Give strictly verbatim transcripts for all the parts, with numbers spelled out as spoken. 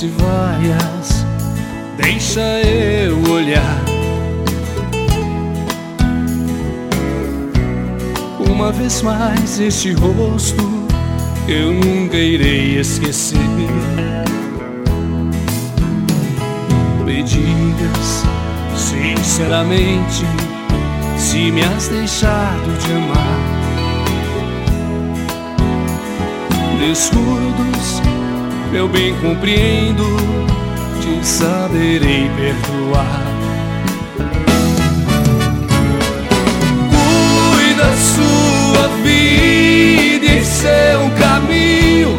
se vaias, deixa eu olhar. Uma vez mais este rosto eu nunca irei esquecer. Me digas sinceramente se me has deixado de amar. Descuidos, meu bem, compreendo, te saberei perdoar. Cuida sua vida e seu caminho.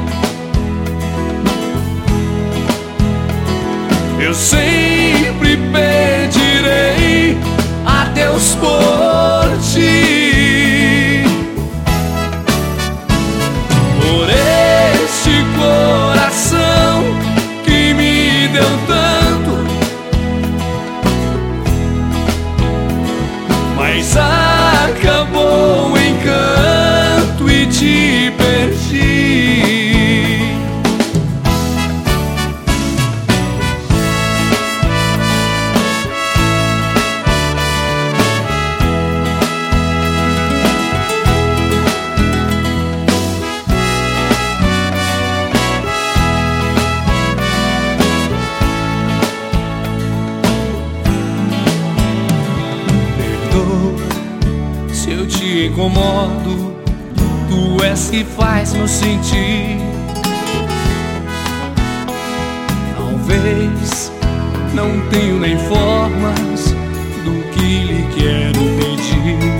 Eu sempre pedirei a Deus por ti, por este coração que me deu tanto, mas acabou o encanto e te perdi. Se eu te incomodo, tu és que faz-me sentir. Talvez não tenho nem formas do que lhe quero pedir.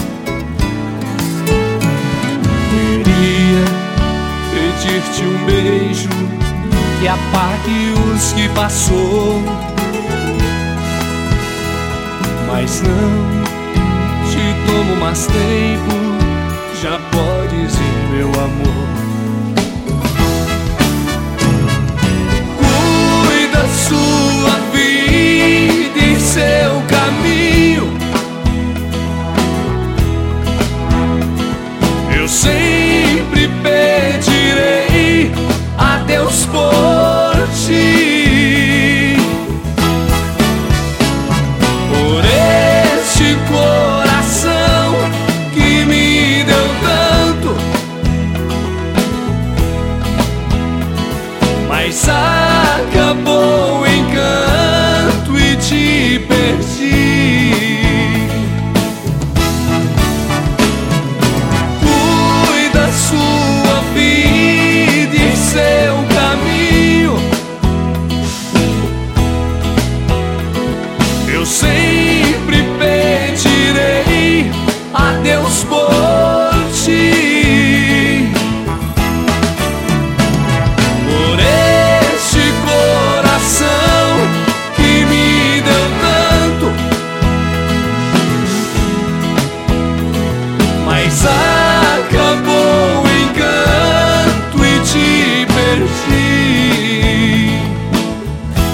Queria pedir-te um beijo que apague os que passou, mas não te tomo mais tempo, já podes ir, meu amor. Cuida sua vida e seu caminho. Eu sempre pedirei a Deus por ti, por este coração que me deu tanto, mas acabou o encanto e te perdi. Cuida sua vida e seu caminho. Eu sempre pedirei a Deus por ti, por este coração que me deu tanto, mas acabou o encanto e te perdi.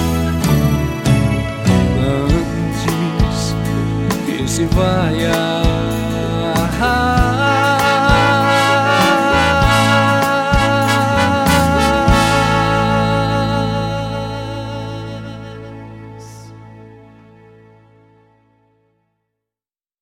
Antes que se vaias,